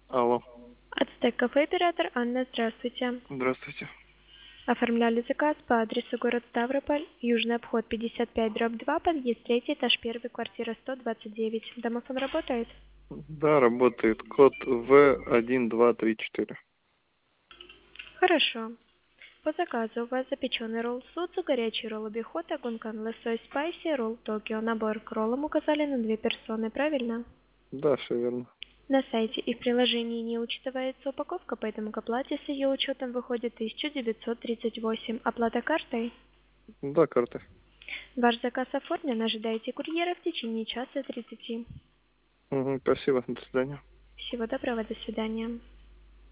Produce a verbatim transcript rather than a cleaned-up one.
Алло. Ацтек кафе оператор Анна, здравствуйте. Здравствуйте. Оформляли заказ по адресу город Ставрополь, Южный обход пятьдесят пять дробь два, подъезд третий, этаж первый, квартира сто двадцать девять. Домофон работает? Да, работает. Код В один два три четыре. Хорошо. По заказу у вас запеченный ролл судзу, горячий ролл обихота, гункан лосось спайси, ролл Токио. Набор к роллам указали на две персоны, правильно? Да, все верно. На сайте и в приложении не учитывается упаковка, поэтому к оплате с ее учетом выходит тысяча девятьсот тридцать восемь. Оплата картой? Да, карта. Ваш заказ оформлен, ожидайте курьера в течение часа тридцати. Угу, спасибо, до свидания. Всего доброго, до свидания.